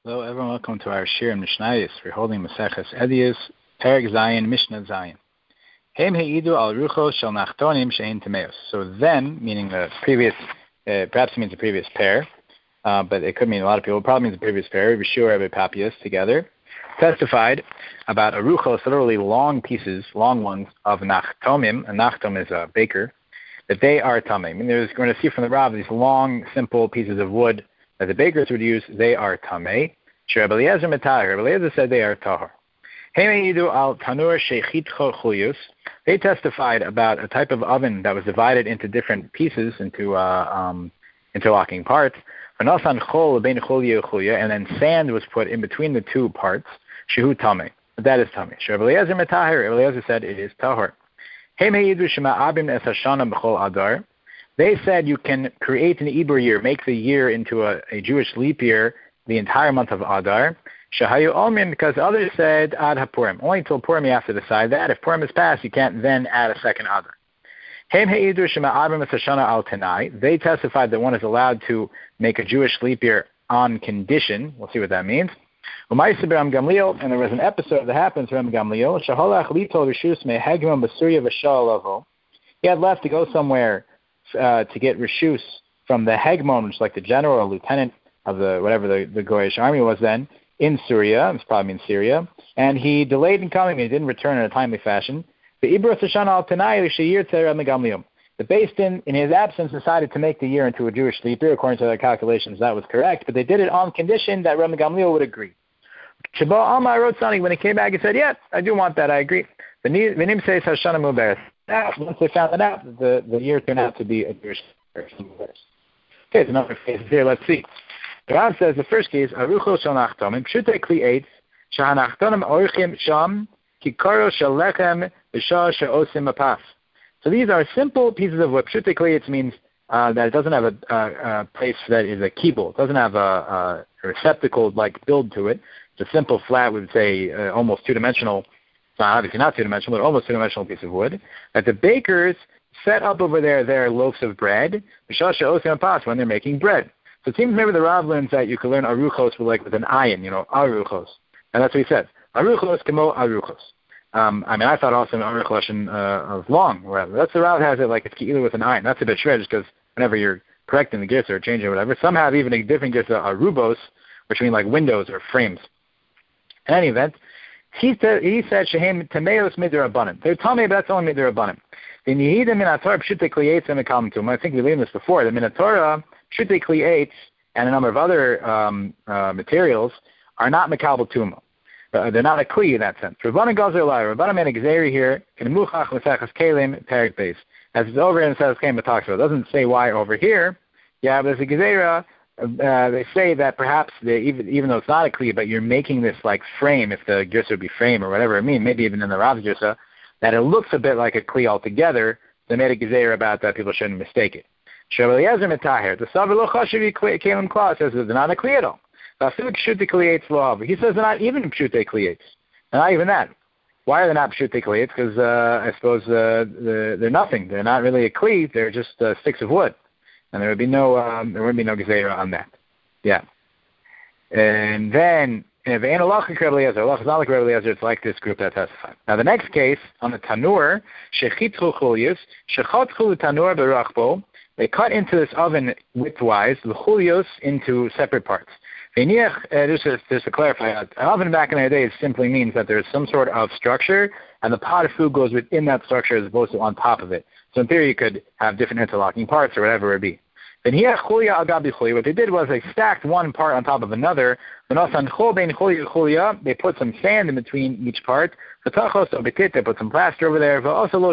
Hello, everyone. Welcome to our Shir and Mishnayos. We're holding Maseches Ediyos, Perek Zayin, Mishnah Zayin. Hem heidu al rucho shel nachtonim she'in tameos. So then, meaning the previous, perhaps it means the previous pair, but it could mean a lot of people. It probably means the previous pair. Rabbi Shua, Rabbi Papias together testified about a ruchos, literally long pieces, long ones of nachtomim. A nachtom is a baker. That they are tamei. I mean, we're going to see from the Rav these long, simple pieces of wood that the bakers would use. They are tamei. Rabbi Eliezer metahar. Rabbi Eliezer said they are tahor. Al tanur shechitcho chuyus. They testified about a type of oven that was divided into different pieces, into interlocking parts. And then sand was put in between the two parts. Shehu tamei. That is tamei. Rabbi Eliezer metahar. Rabbi Eliezer said it is tahor. They said you can create an Ibur year, make the year into a Jewish leap year, the entire month of Adar. Because others said Ad HaPurim. Only until Purim you have to decide that. If Purim is passed, you can't then add a second Adar. They testified that one is allowed to make a Jewish leap year on condition. We'll see what that means. And there was an episode that happens to Ram Gamliel. He had left to go somewhere to get reshus from the Hegmon, which is like the general or lieutenant of the whatever the Goyish army was then, in Syria. It's probably in Syria. And he delayed in coming. He didn't return in a timely fashion. The Beis Din, in his absence, decided to make the year into a Jewish leap year. According to their calculations, that was correct. But they did it on condition that Ram Gamliel would agree. When he came back, he said, "Yeah, I do want that. I agree." Now, once they found that out, the year turned out to be a Jewish year. Okay, there's another case here. Let's see. The Rav says the first case, Arucho shel nachtomim, pshutei kli eitz, shehanachtonim orchim sham, kikaro shel lechem, v'shah she'osim apas. So these are simple pieces of wood. Pshutei kli eitz means that it doesn't have a place that is a kibble. It doesn't have a receptacle-like build to it. It's a simple, flat, we would say, almost two-dimensional. It's not obviously not two-dimensional, but almost two-dimensional piece of wood. That the bakers set up over there their loaves of bread, when they're making bread. So it seems maybe the Rav learns that you can learn aruchos with an ayin, aruchos. And that's what he says. Aruchos kemo aruchos. I thought also an aruch of long. That's the Rav has it like it's either with an ayin. That's a bit shred, just because whenever you're correcting the gifts or changing or whatever, some have even a different gift, arubos, which mean like windows or frames. In any event, he said shehem tameos midrabanan. They're tamei, but that's only midrabanan. The nihidim min haTorah pshutei kli eitz and mekalmtum. I think we learned this before. The min haTorah pshutei kli eitz and a number of other materials are not mekabel tuma. They're not a kli in that sense. Rabbanan gazer lai. Rabbanan made a gzeri here in muchach l'sechas kelim perek beis. As it's over in Sechas Kelim, it talks about. It doesn't say why over here. Yeah, but there's a gezerah. They say that perhaps even though it's not a kli, but you're making this like frame, if the girsa would be frame or whatever it means, maybe even in the Rav's girsa, that it looks a bit like a kli altogether. They made a gezer about that. People shouldn't mistake it. Rabbi Eliezer metahir. The Savar lo chashuv kelim kla says they're not a kli at all. He says they're not even pshutei kli eitz. They're not even that. Why are they not pshutei kli eitz? Because I suppose they're nothing. They're not really a kli. They're just sticks of wood. And there would be no gezerah on that. Yeah. And then if ain't a lach like Rabbi Eliezer, lach is not like Rabbi Eliezer, it's like this group that testified. Now the next case on the tanur, shechitchu chulius, shechatchu tanur berachbo, they cut into this oven widthwise the chulios into separate parts. Just to clarify, an oven back in the day simply means that there's some sort of structure, and the pot of food goes within that structure as opposed to on top of it. So in theory, you could have different interlocking parts or whatever it be. Then here, what they did was they stacked one part on top of another. They put some sand in between each part. They put some plaster over there.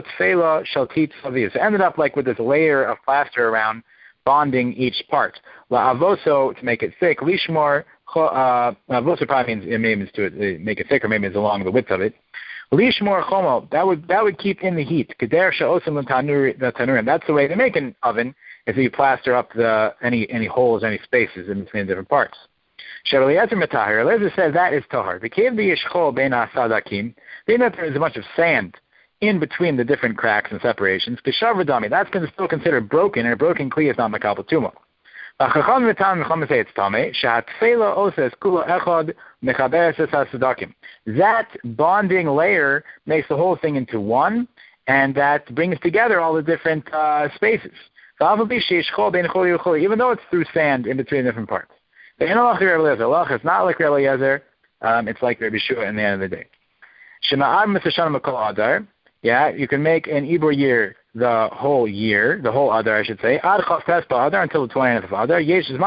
It ended up like with this layer of plaster around, bonding each part. La'avoso, to make it thick. Lishmor, avoso probably means to make it thicker, maybe it's along the width of it. Lishmor chomo, that would keep in the heat. Keder she'osim l'tanurim. That's the way they make an oven, is you plaster up any holes, any spaces in between different parts. Rabbi Eliezer metahir. Eliezer says that is tahar. The cave the yishchol bein asadakim. Being that there is a bunch of sand in between the different cracks and separations, kishav dami. That's still considered broken, and a broken kli is not makabel tuma. That bonding layer makes the whole thing into one, and that brings together all the different spaces. Even though it's through sand in between different parts. It's not like Rabbi Eliezer, it's like Rabbi Shua in the end of the day. Yeah, you can make an Ibor year the whole Adar, I should say, until the 20th of Adar.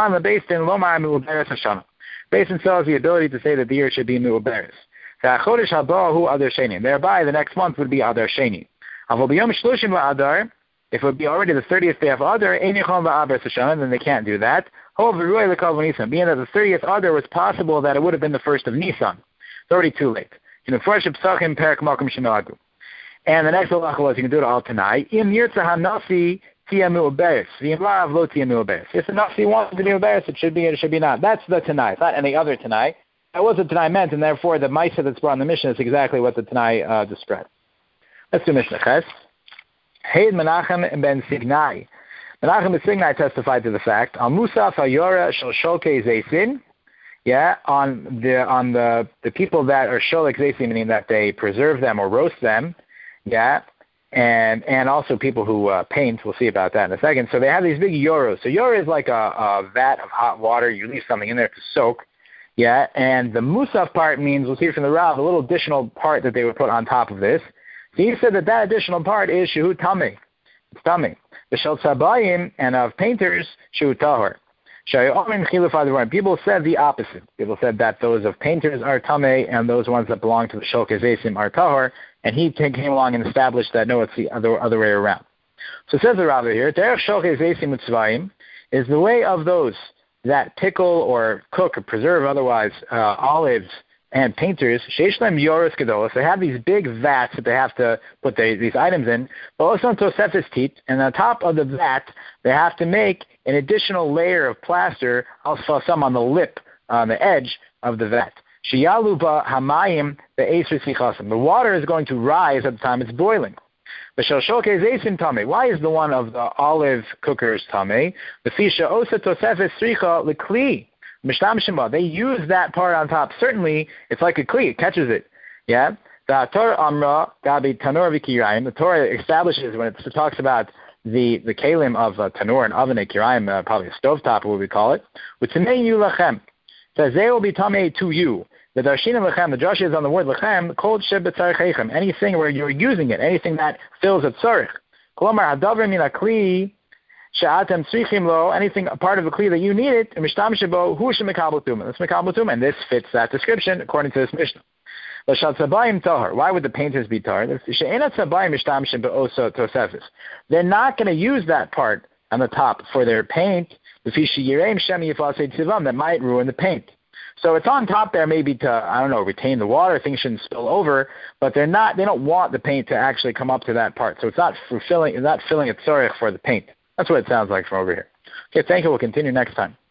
Basin still has the ability to say that the year should be Mu'uberes. Thereby, the next month would be Adar Sheni. If it would be already the 30th day of Adar, then they can't do that. Being that the 30th Adar was possible that it would have been the 1st of Nisan. It's already too late. And the next halacha was you can do it all tonight. If the Nasi wants to be Mu'uberes, it should be not. That's the Tanai. It's not any other Tanai. That was what the Tanai meant, and therefore the Maisa that's brought in the Mishnah is exactly what the Tanai described. Let's do Mishnah Ches. Heid Menachem ben Signai. Menachem ben Signai testified to the fact on Musaf Hayora Shel Sholkei Zeisin. Yeah, on the people that are Sholek Zeisin, meaning that they preserve them or roast them. Yeah, and also people who paint. We'll see about that in a second. So they have these big yoros. So yora is like a vat of hot water. You leave something in there to soak. Yeah, and the musaf part means, we'll see from the Rav, a little additional part that they would put on top of this. So he said that additional part is shehu tamei. It's tamei. The shel tzabayim and of painters shehu tahor. People said the opposite. People said that those of painters are tamei and those ones that belong to the sholkei zeisim are tahor. And he came along and established that no, it's the other way around. So it says the Rav here, derech sholkei zeisim u'tzvayim is the way of those that pickle or cook or preserve otherwise olives and painters, sheishlem yoros gedolos, they have these big vats that they have to put these items in, but also on tosefes tit, and on top of the vat, they have to make an additional layer of plaster, also some on the lip, on the edge of the vat. Shiyaluba hamayim be'esri sichasim. The water is going to rise at the time it's boiling. Why is the one of the olive cookers tamei? The fisha osa tosefes sricha lekli. They use that part on top. Certainly, it's like a kli. It catches it. Yeah? The Torah Amra, Gabi Tanur Vikirayim, the Torah establishes when it talks about the kalim of Tanur and oven at Kirayim, probably a stovetop, what we call it. V'tnei yu lachem. Says, they will be tamei to you. The Darshin Lechem, the Josh is on the word Lechem, Kol Sheb B'Tzarech anything where you're using it, anything that fills a tzarech. Kolomar Hadavar Min HaKli, She'atem Tzrichim Lo, anything, a part of the Kli that you need it, Mishtam Shebo, Hu Shemekabel Tumah. That's Mekabel Tumah, and this fits that description according to this Mishnah. L'shal Tzabayim Tahar. Why would the painters be Tahar? She'ena Tzabayim Mishtam Shebo Osa Tosefis. They're not going to use that part on the top for their paint, that might ruin the paint. So it's on top there maybe to, retain the water, things shouldn't spill over, but they don't want the paint to actually come up to that part. So it's not filling a tzorech for the paint. That's what it sounds like from over here. Okay, thank you. We'll continue next time.